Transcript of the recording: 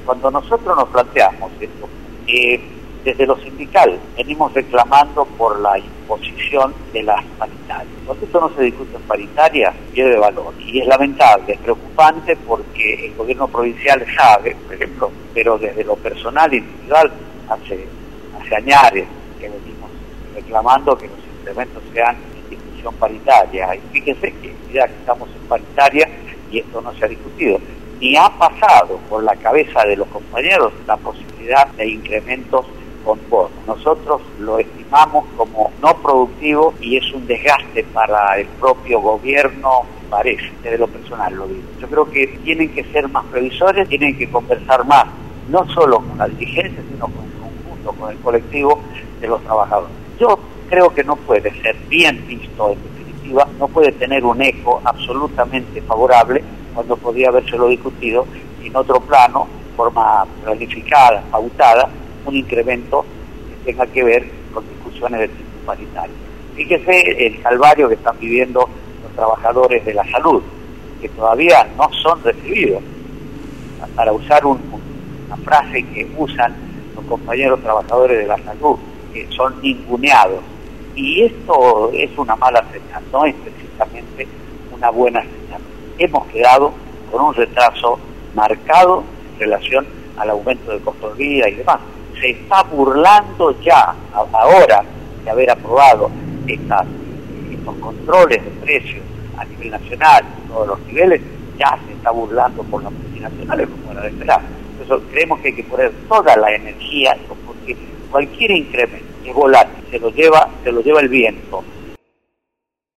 Cuando nosotros nos planteamos esto, desde lo sindical venimos reclamando por la imposición de las paritarias. Cuando esto no se discute en paritaria, pierde valor. Y es lamentable, es preocupante porque el gobierno provincial sabe, por ejemplo, pero desde lo personal e individual, hace años que venimos reclamando que los incrementos sean en discusión paritaria. Y fíjense que ya que estamos en paritaria y esto no se ha discutido, ni ha pasado por la cabeza de los compañeros la posibilidad de incrementos con bonos. Nosotros lo estimamos como no productivo y es un desgaste para el propio gobierno, parece, desde lo personal lo digo. Yo creo que tienen que ser más previsores, tienen que conversar más, no solo con la dirigencia, sino con el colectivo de los trabajadores. Yo creo que no puede ser bien visto en definitiva, no puede tener un eco absolutamente favorable cuando podría habérselo discutido en otro plano, de forma planificada, pautada, un incremento que tenga que ver con discusiones de tipo paritario. Fíjese el calvario que están viviendo los trabajadores de la salud, que todavía no son recibidos. Para usar una frase que usan los compañeros trabajadores de la salud, que son ninguneados. Y esto es una mala señal, no es precisamente una buena señal. Hemos quedado con un retraso marcado en relación al aumento del costo de vida y demás. Se está burlando ya, ahora de haber aprobado estos controles de precios a nivel nacional, en todos los niveles, ya se está burlando por las multinacionales, como era de esperar. Entonces creemos que hay que poner toda la energía, porque cualquier incremento es volátil, se lo lleva el viento.